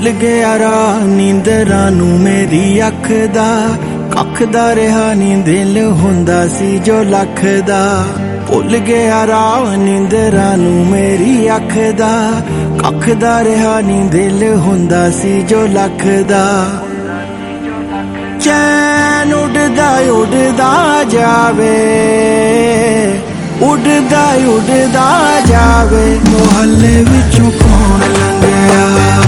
गया राह नींदरां नूं मेरी अख दा, कख दा रहा नी दिल हुंदा सी जो लख दा। भुल गया राह नींदरां नूं मेरी अख दा, कख दा रहा नी दिल हुंदा सी जो लख दा। चैन उड़दा उड़दा जावे, उड़दा उड़दा जावे, मुहल्ले विचों कौन लंघिया।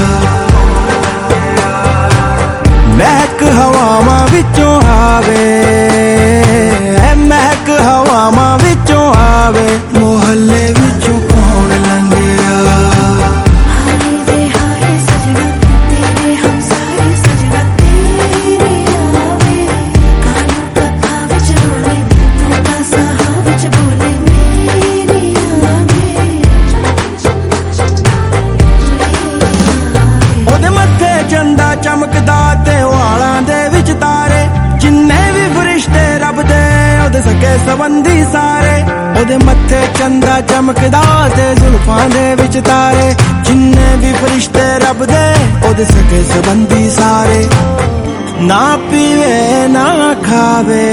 महक हवावां विचों आवे, महक हवावां विचों आवे, मुहल्ले विचों कौन लंघिया। चंदा चमकदा ते वालां दे विच तारे, जिन्ने भी फरिश्ते रब दे ओदे सगे संबंधी सारे। ओदे मत्थे चंदा चमकदा ते जुल्फां दे विच तारे, जिन्ने भी फरिश्ते रब दे ओदे सगे संबंधी सारे। ना पीवे ना खावे,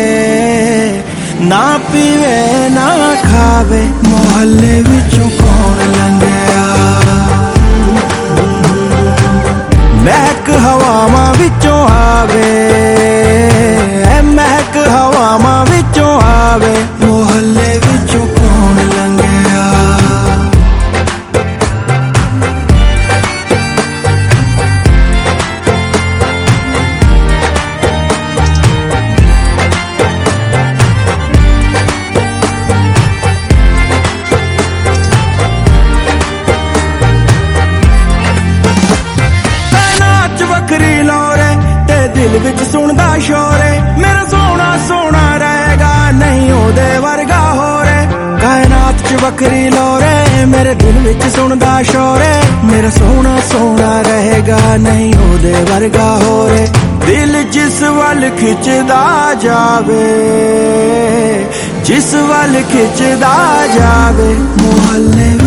ना पीवे ना खावे, मुहल्ले विचों कौन लंघिया। महक हवावां विचों आवे, महक हवावां विचों आवे, मुहल्ले विचों कौन लंघिया। वखरी लोरे ते दिल विच सुनदा शोरे, मेरा सोना सोना रहेगा नहीं ओदे वर्गा होरे। कायनात च वखरी लोरे मेरे दिल विच सुनदा शोरे, मेरा सोना सोना रहेगा नहीं ओदे वर्गा होरे। दिल जिस वल खिचदा जावे, जिस वल खिचदा जावे, मुहल्ले